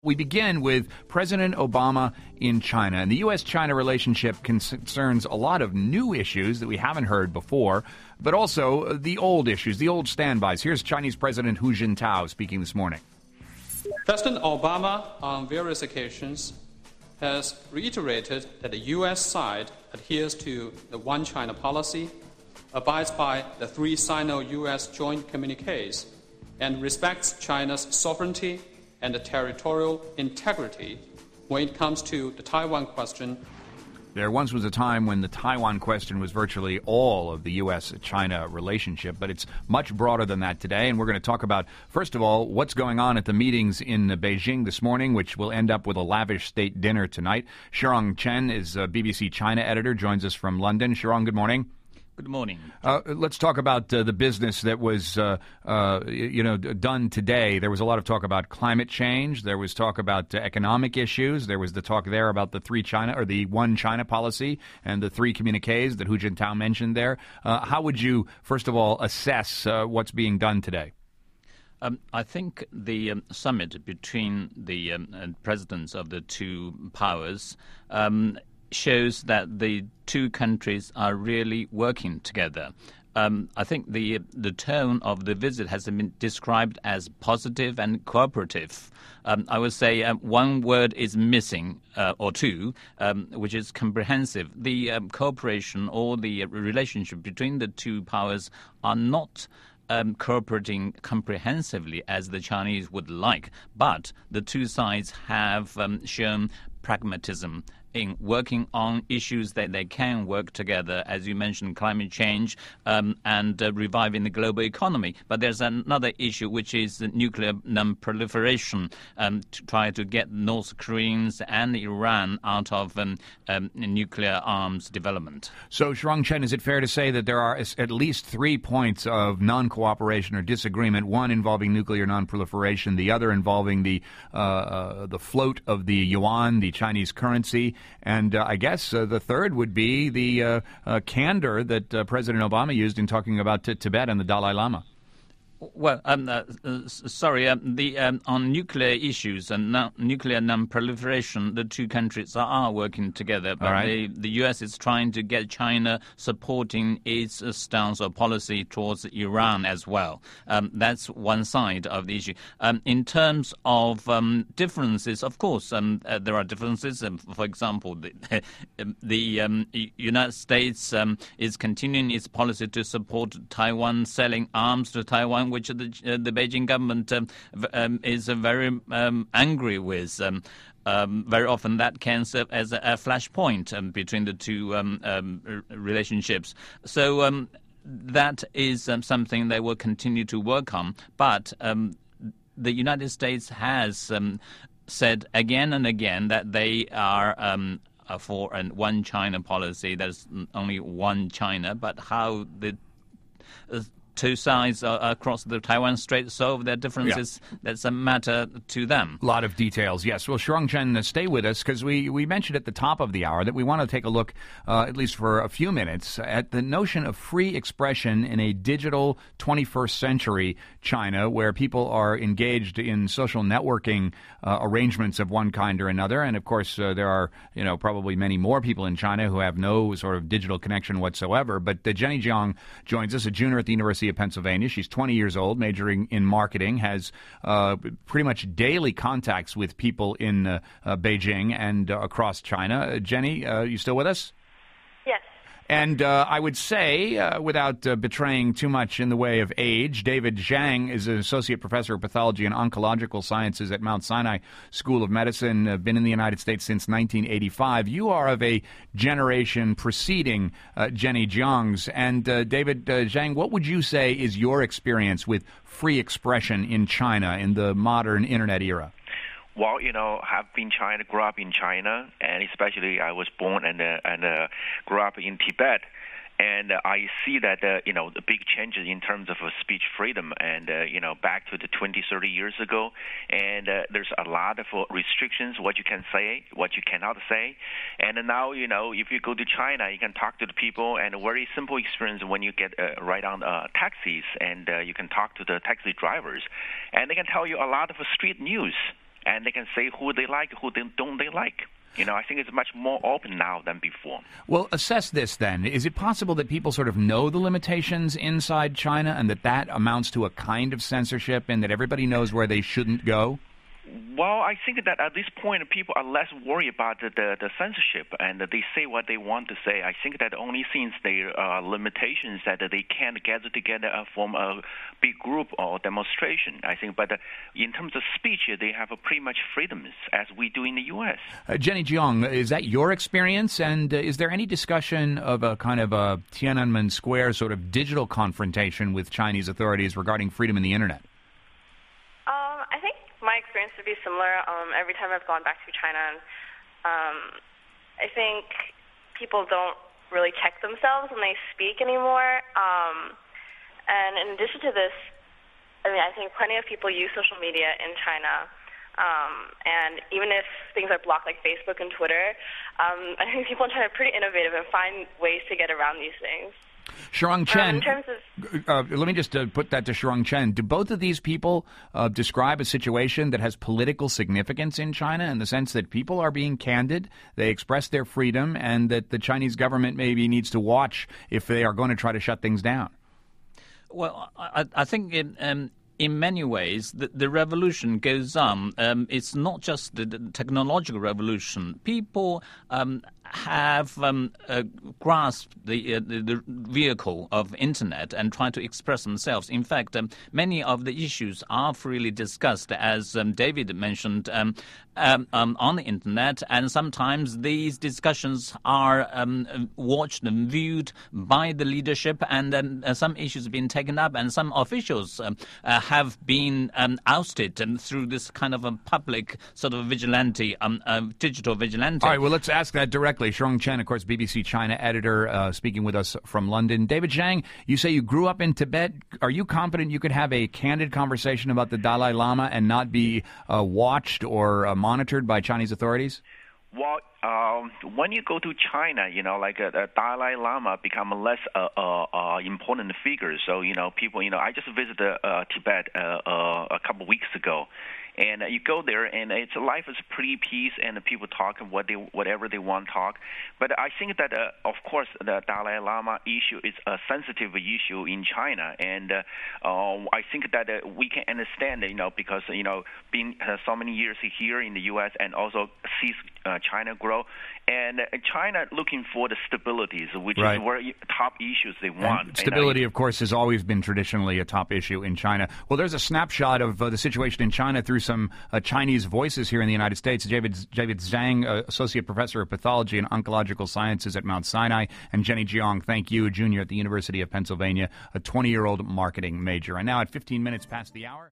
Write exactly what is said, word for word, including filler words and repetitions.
We begin with President Obama in China. And the U S China relationship concerns a lot of new issues that we haven't heard before, but also the old issues, the old standbys. Here's Chinese President Hu Jintao speaking this morning. President Obama, on various occasions, has reiterated that the U S side adheres to the One China policy, abides by the three Sino-U S joint communiques, and respects China's sovereignty and the territorial integrity when it comes to the Taiwan question. There once was a time when the Taiwan question was virtually all of the U S China relationship, but it's much broader than that today. And we're going to talk about, first of all, what's going on at the meetings in Beijing this morning, which will end up with a lavish state dinner tonight. Shirong Chen is a B B C China editor, joins us from London. Shirong, good morning. Good morning. Uh, let's talk about uh, the business that was, uh, uh, you know, done today. There was a lot of talk about climate change. There was talk about uh, economic issues. There was the talk there about the three China or the one China policy and the three communiques that Hu Jintao mentioned there. Uh, how would you, first of all, assess uh, what's being done today? Um, I think the um, summit between the um, uh, presidents of the two powers um, shows that the two countries are really working together. Um, I think the the tone of the visit has been described as positive and cooperative. Um, I would say um, one word is missing, uh, or two, um, which is comprehensive. The um, cooperation or the relationship between the two powers are not Um, cooperating comprehensively as the Chinese would like. But the two sides have um, shown pragmatism in working on issues that they can work together, as you mentioned, climate change um, and uh, reviving the global economy. But there's another issue, which is nuclear non-proliferation, um, to try to get North Koreans and Iran out of um, um, nuclear arms development. So, Shirong Chen, is it fair to say that there are at least three points of non-cooperation or disagreement, one involving nuclear non-proliferation, the other involving the, uh, uh, the float of the yuan, the Chinese currency, and uh, I guess uh, the third would be the uh, uh, candor that uh, President Obama used in talking about t- Tibet and the Dalai Lama. Well, um, uh, uh, sorry, um, the um, on nuclear issues and no, nuclear non-proliferation, the two countries are, are working together. But right. the, the U S is trying to get China supporting its uh, stance or policy towards Iran as well. Um, that's one side of the issue. Um, in terms of um, differences, of course, um, uh, there are differences. Um, for example, the, the um, United States um, is continuing its policy to support Taiwan, selling arms to Taiwan, which the, uh, the Beijing government um, um, is uh, very um, angry with. Um, um, very often that can serve as a, a flashpoint um, between the two um, um, r- relationships. So um, that is um, something they will continue to work on. But um, the United States has um, said again and again that they are um, for a one China policy. There's only one China, but how the uh, two sides uh, across the Taiwan Strait solve their differences, yeah. That's a matter to them. A lot of details, yes. Well, Shirong Chen, uh, stay with us, because we, we mentioned at the top of the hour that we want to take a look, uh, at least for a few minutes, at the notion of free expression in a digital twenty-first century China, where people are engaged in social networking uh, arrangements of one kind or another. And, of course, uh, there are, you know, probably many more people in China who have no sort of digital connection whatsoever. But uh, Jenny Jiang joins us, a junior at the University of Pennsylvania. She's twenty years old, majoring in marketing, has uh, pretty much daily contacts with people in uh, uh, Beijing and uh, across China. Uh, Jenny, uh, you still with us? Yes. And uh, I would say, uh, without uh, betraying too much in the way of age, David Zhang is an associate professor of pathology and oncological sciences at Mount Sinai School of Medicine, uh, been in the United States since nineteen eighty-five. You are of a generation preceding uh, Jenny Jiang's. And uh, David uh, Zhang, what would you say is your experience with free expression in China in the modern Internet era? Well, you know, I've been China, grew up in China, and especially I was born and uh, and uh, grew up in Tibet. And uh, I see that, uh, you know, the big changes in terms of uh, speech freedom and, uh, you know, back to the twenty, thirty years ago. And uh, there's a lot of uh, restrictions, what you can say, what you cannot say. And uh, now, you know, if you go to China, you can talk to the people, and a very simple experience when you get uh, right on uh, taxis, and uh, you can talk to the taxi drivers. And they can tell you a lot of uh, street news. and they can say who they like, who they don't they like. You know, I think it's much more open now than before. Well, assess this then. Is it possible that people sort of know the limitations inside China and that that amounts to a kind of censorship and that everybody knows where they shouldn't go? Well, I think that at this point, people are less worried about the, the, the censorship, and they say what they want to say. I think that only since there are limitations that they can't gather together and form a big group or demonstration, I think. But uh, in terms of speech, they have a pretty much freedoms, as we do in the U S. Uh, Jenny Jiang, is that your experience? And uh, is there any discussion of a kind of a Tiananmen Square sort of digital confrontation with Chinese authorities regarding freedom in the Internet? Um, I think my experience would be similar. Um, every time I've gone back to China, um, I think people don't really check themselves when they speak anymore. Um, and in addition to this, I mean, I think plenty of people use social media in China. Um, and even if things are blocked like Facebook and Twitter, um, I think people in China are pretty innovative and find ways to get around these things. Shirong Chen, um, in terms of, uh, let me just uh, put that to Shirong Chen. Do both of these people uh, describe a situation that has political significance in China in the sense that people are being candid, they express their freedom, and that the Chinese government maybe needs to watch if they are going to try to shut things down? Well, I, I think in, um, in many ways the, the revolution goes on. Um, it's not just the, the technological revolution. People um, have um, uh, grasped the, uh, the the vehicle of internet and try to express themselves. In fact, um, many of the issues are freely discussed, as um, David mentioned, um, um, um, on the internet. And sometimes these discussions are um, watched and viewed by the leadership, and um, uh, some issues have been taken up, and some officials um, uh, have been um, ousted um, through this kind of a public sort of vigilante, um, uh, digital vigilante. All right, well, let's ask that directly. Shirong Chen, of course, B B C China editor, uh, speaking with us from London. David Zhang, you say you grew up in Tibet. Are you confident you could have a candid conversation about the Dalai Lama and not be uh, watched or uh, monitored by Chinese authorities? Well, um, when you go to China, you know, like uh, the Dalai Lama become a less uh, uh, uh, important figure. So, you know, people, you know, I just visited uh, Tibet uh, uh, a couple weeks ago. And uh, you go there, and it's life is pretty peace, and the people talk what they whatever they want to talk. But I think that, uh, of course, the Dalai Lama issue is a sensitive issue in China, and uh, uh, I think that uh, we can understand, you know, because you know, being uh, so many years here in the U S and also sees uh, China grow, and uh, China looking for the stabilities, which right. is where top issues they want. And stability, and I, of course, has always been traditionally a top issue in China. Well, there's a snapshot of uh, the situation in China through some uh, Chinese voices here in the United States. David, David Zhang, uh, Associate Professor of Pathology and Oncological Sciences at Mount Sinai, and Jenny Jiang, thank you, Junior at the University of Pennsylvania, a twenty-year-old marketing major. And now at fifteen minutes past the hour.